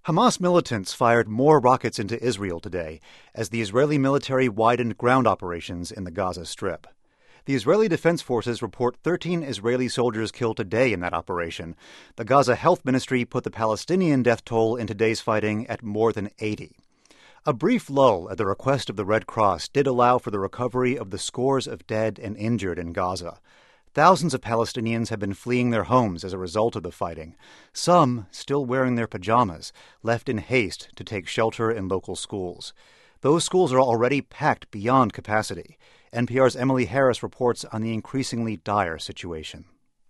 Hamas militants fired more rockets into Israel today as the Israeli military widened ground operations in the Gaza Strip. The Israeli Defense Forces report 13 Israeli soldiers killed today in that operation. The Gaza Health Ministry put the Palestinian death toll in today's fighting at more than 80. A brief lull at the request of the Red Cross did allow for the recovery of the scores of dead and injured in Gaza. Thousands of Palestinians have been fleeing their homes as a result of the fighting, some still wearing their pajamas, left in haste to take shelter in local schools. Those schools are already packed beyond capacity. NPR's Emily Harris reports on the increasingly dire situation.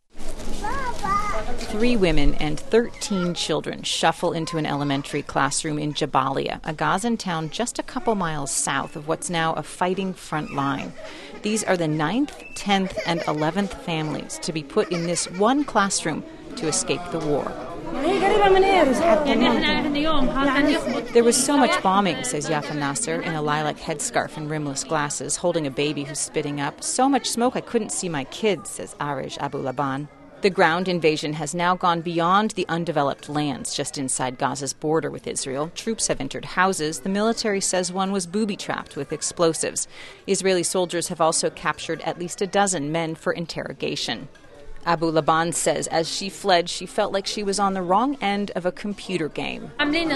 3 women and 13 children shuffle into an elementary classroom in Jabalia, a Gazan town just a couple miles south of what's now a fighting front line. These are the 9th, 10th, and 11th families to be put in this one classroom to escape the war. There was so much bombing, says Yafa Nasser, in a lilac headscarf and rimless glasses, holding a baby who's spitting up. So much smoke I couldn't see my kids, says Arish Abu Laban. The ground invasion has now gone beyond the undeveloped lands just inside Gaza's border with Israel. Troops have entered houses. The military says one was booby-trapped with explosives. Israeli soldiers have also captured at least a dozen men for interrogation. Abu Laban says as she fled, she felt like she was on the wrong end of a computer game.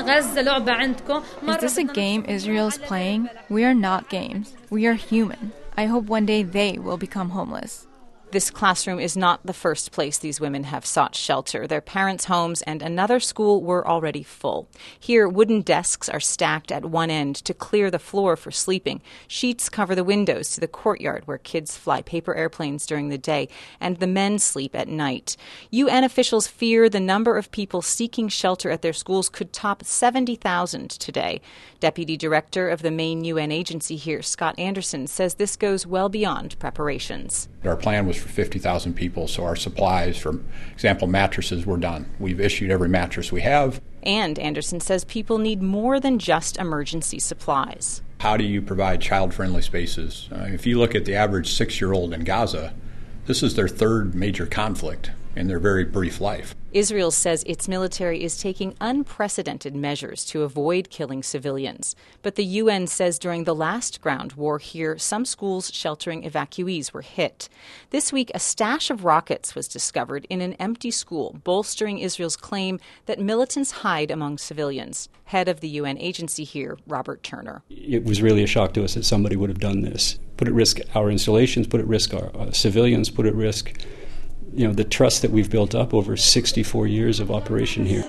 Is this a game Israel's playing? We are not games. We are human. I hope one day they will become homeless. This classroom is not the first place these women have sought shelter. Their parents' homes and another school were already full. Here, wooden desks are stacked at one end to clear the floor for sleeping. Sheets cover the windows to the courtyard where kids fly paper airplanes during the day, and the men sleep at night. UN officials fear the number of people seeking shelter at their schools could top 70,000 today. Deputy Director of the main UN agency here, Scott Anderson, says this goes well beyond preparations. Our plan was for 50,000 people, so our supplies, for example, mattresses, were done. We've issued every mattress we have. And Anderson says people need more than just emergency supplies. How do you provide child-friendly spaces? If you look at the average 6-year-old in Gaza, this is their 3rd major conflict in their very brief life. Israel says its military is taking unprecedented measures to avoid killing civilians. But the UN says during the last ground war here, some schools sheltering evacuees were hit. This week, a stash of rockets was discovered in an empty school, bolstering Israel's claim that militants hide among civilians. Head of the UN agency here, Robert Turner. It was really a shock to us that somebody would have done this. Put at risk our installations, put at risk our civilians, put at risk the trust that we've built up over 64 years of operation here.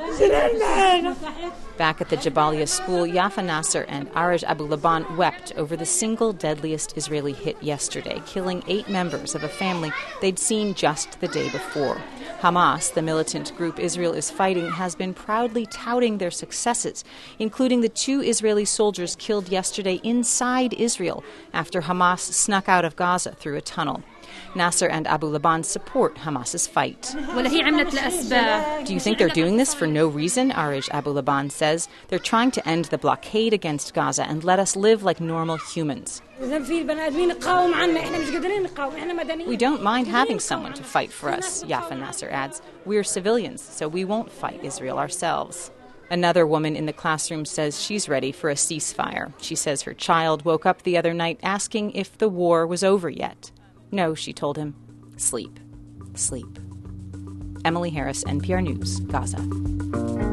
Back at the Jabalia school, Yafa Nasser and Arish Abu Laban wept over the single deadliest Israeli hit yesterday, killing 8 members of a family they'd seen just the day before. Hamas, the militant group Israel is fighting, has been proudly touting their successes, including the 2 Israeli soldiers killed yesterday inside Israel after Hamas snuck out of Gaza through a tunnel. Nasser and Abu Laban support Hamas's fight. Do you think they're doing this for no reason? Arish Abu Laban says. They're trying to end the blockade against Gaza and let us live like normal humans. We don't mind having someone to fight for us, Yafa Nasser adds. We're civilians, so we won't fight Israel ourselves. Another woman in the classroom says she's ready for a ceasefire. She says her child woke up the other night asking if the war was over yet. No, she told him. Sleep. Sleep. Emily Harris, NPR News, Gaza.